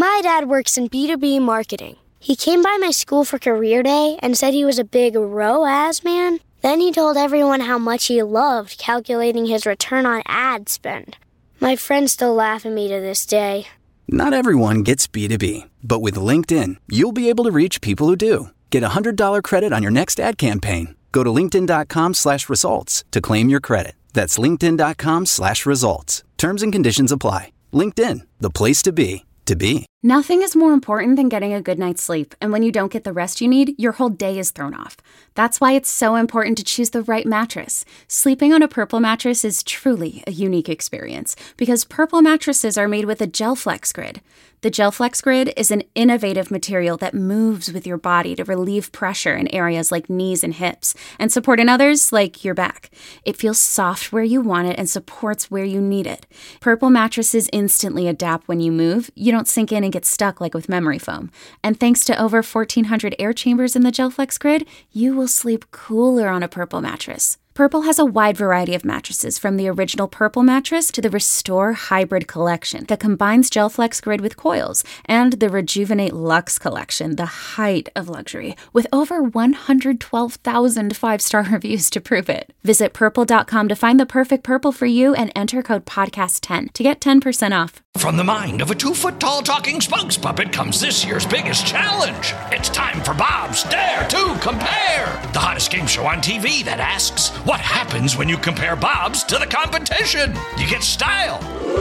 My dad works in B2B marketing. He came by my school for career day and said he was a big ROAS man. Then he told everyone how much he loved calculating his return on ad spend. My friends still laugh at me to this day. Not everyone gets B2B, but with LinkedIn, you'll be able to reach people who do. Get a $100 credit on your next ad campaign. Go to linkedin.com/results to claim your credit. That's linkedin.com/results. Terms and conditions apply. LinkedIn, the place to be, to be. Nothing is more important than getting a good night's sleep, and when you don't get the rest you need, your whole day is thrown off. That's why it's so important to choose the right mattress. Sleeping on a Purple mattress is truly a unique experience, because Purple mattresses are made with a GelFlex Grid. The GelFlex Grid is an innovative material that moves with your body to relieve pressure in areas like knees and hips, and support in others like your back. It feels soft where you want it and supports where you need it. Purple mattresses instantly adapt when you move. You don't sink in and get stuck like with memory foam. And thanks to over 1,400 air chambers in the GelFlex Grid, you will sleep cooler on a Purple mattress. Purple has a wide variety of mattresses, from the original Purple mattress to the Restore Hybrid collection that combines GelFlex Grid with coils, and the Rejuvenate Luxe collection, the height of luxury, with over 112,000 five-star reviews to prove it. Visit purple.com to find the perfect Purple for you and enter code podcast10 to get 10% off. From the mind of a 2-foot-tall talking spokes puppet comes this year's biggest challenge. It's time for Bob's Dare to Compare, the hottest game show on TV that asks, what happens when you compare Bob's to the competition? You get style.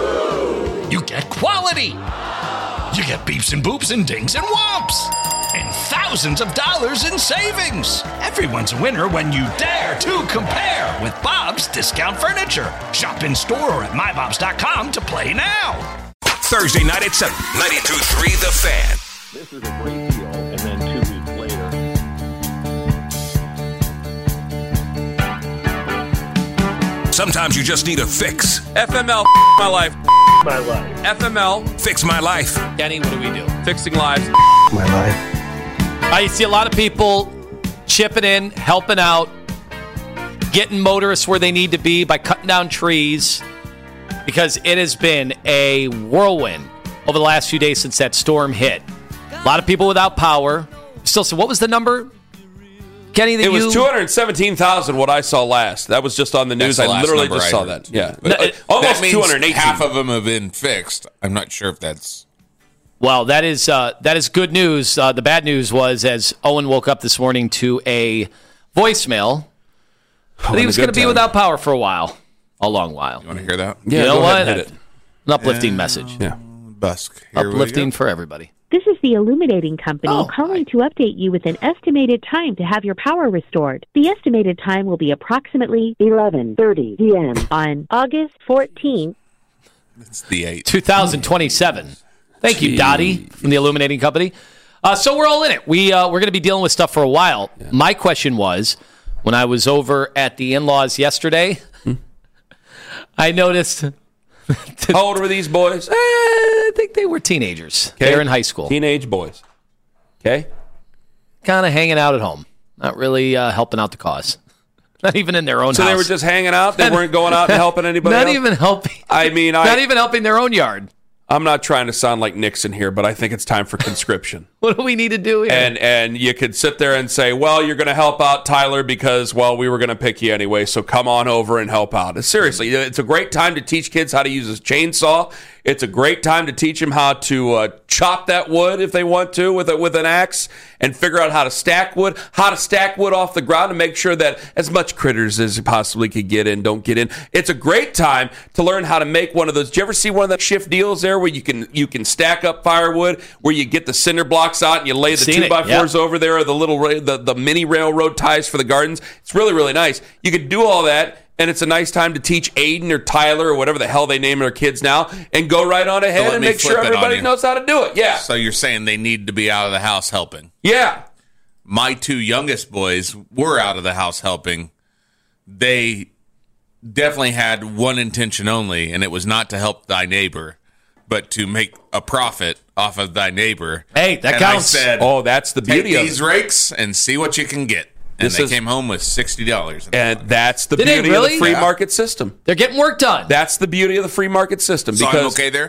You get quality. You get beeps and boops and dings and whomps. And thousands of dollars in savings. Everyone's a winner when you dare to compare with Bob's Discount Furniture. Shop in store or at mybobs.com to play now. Thursday night at 7, 92.3 The Fan. This is a great deal, and then 2 weeks later. Sometimes you just need a fix. FML, my life. My life. FML, Fix my life. Kenny, what do we do? Fixing lives. My life. I see a lot of people chipping in, helping out, getting motorists where they need to be by cutting down trees, because it has been a whirlwind over the last few days since that storm hit. A lot of people without power. Still, so what was the number, Kenny? It was 217,000. What I saw last. That was just on the news. I literally just saw that. Yeah, almost 218. Half of them have been fixed. I'm not sure if that's. Well, that is good news. The bad news was, as Owen woke up this morning to a voicemail, that he was going to be without power for a long while. You want to hear that? Yeah, you know what? Hit it. An uplifting message. Yeah, Busk. Uplifting for everybody. This is the Illuminating Company calling to update you with an estimated time to have your power restored. The estimated time will be approximately 11:30 p.m. on August 14th. It's the 8th. 2027. Thank you, Dottie, from the Illuminating Company. So we're all in it. We're going to be dealing with stuff for a while. Yeah. My question was, when I was over at the in-laws yesterday, I noticed... How old were these boys? I think they were teenagers. Okay. They were in high school. Teenage boys. Okay. Kind of hanging out at home. Not really helping out the cause. Not even in their own house. So they were just hanging out? They weren't going out and helping anybody Not else? even helping. Not even helping their own yard. I'm not trying to sound like Nixon here, but I think it's time for conscription. What do we need to do here? And you could sit there and say, well, you're going to help out Tyler because, well, we were going to pick you anyway, so come on over and help out. Seriously, it's a great time to teach kids how to use a chainsaw. It's a great time to teach them how to chop that wood if they want to with an axe, and figure out how to stack wood off the ground, and make sure that as much critters as you possibly could get in don't get in. It's a great time to learn how to make one of those. Did you ever see one of the shift deals there where you can stack up firewood, where you get the cinder blocks out and you lay the 2x4s over there, or the little the mini railroad ties for the gardens? It's really, really nice. You could do all that. And it's a nice time to teach Aiden or Tyler or whatever the hell they name their kids now, and go right on ahead and make sure everybody knows how to do it. Yeah. So you're saying they need to be out of the house helping? Yeah. My 2 youngest boys were out of the house helping. They definitely had one intention only, and it was not to help thy neighbor, but to make a profit off of thy neighbor. Hey, that counts. I said, that's the beauty of it. Take these rakes and see what you can get. And they came home with $60. And that's the beauty of the free market system. They're getting work done. That's the beauty of the free market system. So I'm okay there?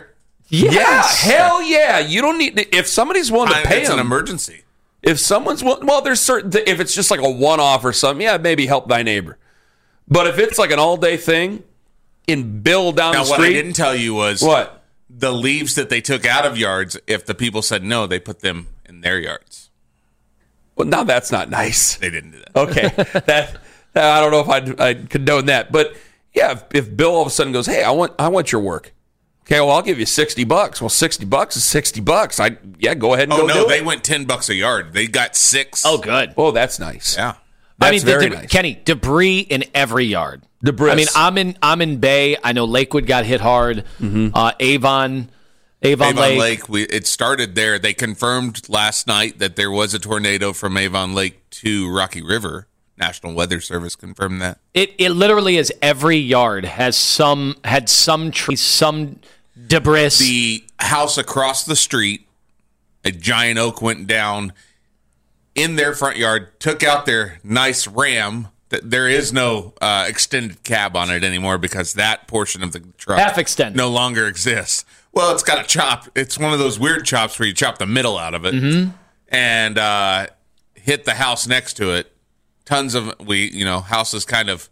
Yes. Yeah, hell yeah. You don't need if somebody's willing to pay it's them. an emergency. If someone's well, there's certain if it's just like a one-off or something, yeah, maybe help thy neighbor. But if it's like an all-day thing, in Bill down the street. What I didn't tell you was what the leaves that they took out of yards. If the people said no, they put them in their yards. Well, now that's not nice. They didn't do that. Okay, that I don't know if I'd condone that, but yeah, if Bill all of a sudden goes, hey, I want your work. Okay, well, I'll give you $60. Well, $60 is $60. Go ahead and go do it. They went $10 a yard. They got 6. Oh, good. Oh, that's nice. Yeah. That's very nice. Kenny, debris in every yard. Debris. I mean, I'm in Bay. I know Lakewood got hit hard. Avon Lake. It started there. They confirmed last night that there was a tornado from Avon Lake to Rocky River. National Weather Service confirmed that. It literally is every yard had some trees, some debris. The house across the street, a giant oak went down in their front yard, took out their nice Ram. There is no extended cab on it anymore because that portion of the truck half extended no longer exists. Well, it's got a chop. It's one of those weird chops where you chop the middle out of it and hit the house next to it. Tons of houses kind of,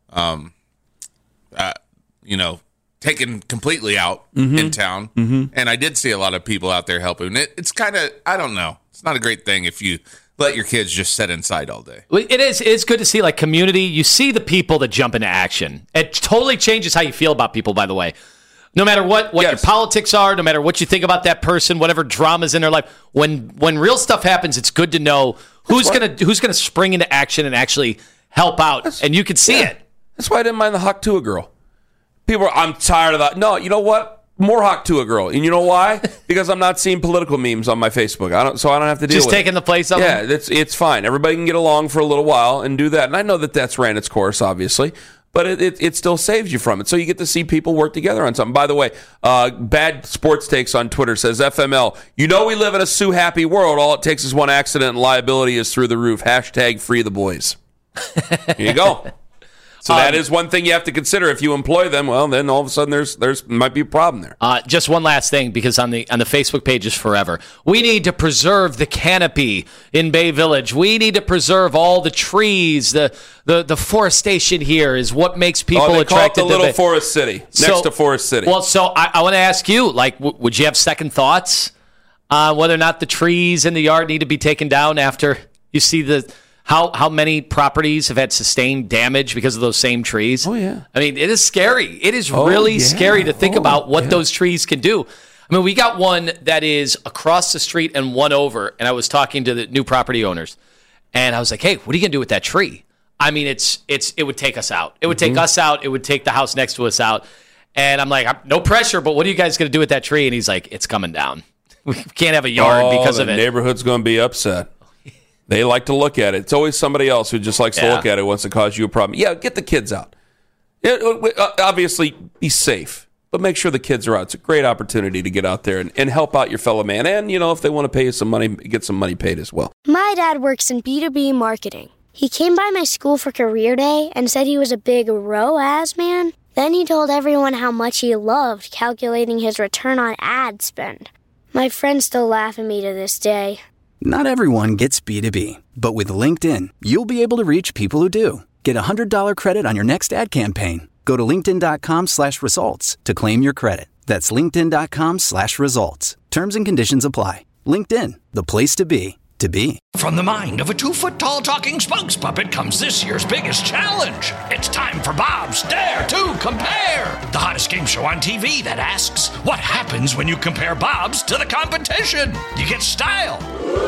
taken completely out in town. And I did see a lot of people out there helping. It's kind of, I don't know. It's not a great thing if you let your kids just sit inside all day. It is. It's good to see like community. You see the people that jump into action. It totally changes how you feel about people, by the way. No matter what your politics are, no matter what you think about that person, whatever drama's in their life, when real stuff happens, it's good to know who's gonna spring into action and actually help out, and you can see it. That's why I didn't mind the Hawk Tua girl. People I'm tired of that. No, you know what? More Hawk Tua girl, and you know why? Because I'm not seeing political memes on my Facebook. I don't have to deal with it. Just taking the place of them? Yeah, it's fine. Everybody can get along for a little while and do that, and I know that's ran its course, obviously. But it still saves you from it. So you get to see people work together on something. By the way, Bad Sports Takes on Twitter says, FML, we live in a Sue happy world. All it takes is one accident and liability is through the roof. # free the boys. Here you go. So that is one thing you have to consider. If you employ them, well, then all of a sudden there's might be a problem there. Just one last thing, because on the Facebook page is forever. We need to preserve the canopy in Bay Village. We need to preserve all the trees. The forestation here is what makes people attracted to the little Forest City next to Forest City. Well, so I want to ask you, like, would you have second thoughts on whether or not the trees in the yard need to be taken down after you see how many properties have had sustained damage because of those same trees? Oh, yeah. I mean, it is scary. It is really scary to think about what those trees can do. I mean, we got one that is across the street and one over, and I was talking to the new property owners, and I was like, hey, what are you going to do with that tree? I mean, it would take us out. It would take us out. It would take the house next to us out. And I'm like, no pressure, but what are you guys going to do with that tree? And he's like, it's coming down. We can't have a yard because of it. The neighborhood's going to be upset. They like to look at it. It's always somebody else who just likes to look at it, wants to cause you a problem. Yeah, get the kids out. Obviously, be safe, but make sure the kids are out. It's a great opportunity to get out there and help out your fellow man. And, if they want to pay you some money, get some money paid as well. My dad works in B2B marketing. He came by my school for career day and said he was a big ROAS man. Then he told everyone how much he loved calculating his return on ad spend. My friends still laugh at me to this day. Not everyone gets B2B, but with LinkedIn, you'll be able to reach people who do. Get a $100 credit on your next ad campaign. Go to linkedin.com/results to claim your credit. That's linkedin.com/results. Terms and conditions apply. LinkedIn, the place to be. From the mind of a 2-foot-tall talking spokes puppet comes this year's biggest challenge. It's time for Bob's Dare to Compare, the hottest game show on TV that asks, what happens when you compare Bob's to the competition? You get style.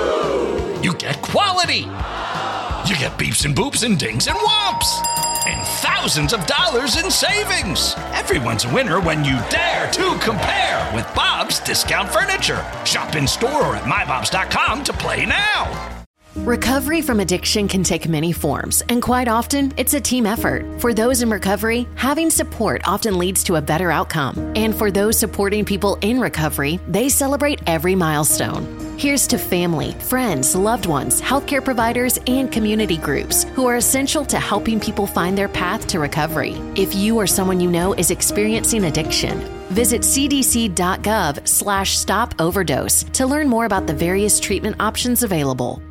You get quality. You get beeps and boops and dings and whomps. And thousands of dollars in savings. Everyone's a winner when you dare to compare with Bob's Discount Furniture. Shop in store or at mybobs.com to play now. Recovery from addiction can take many forms, and quite often, it's a team effort. For those in recovery, having support often leads to a better outcome. And for those supporting people in recovery, they celebrate every milestone. Here's to family, friends, loved ones, healthcare providers, and community groups who are essential to helping people find their path to recovery. If you or someone you know is experiencing addiction, Visit cdc.gov/stop overdose to learn more about the various treatment options available.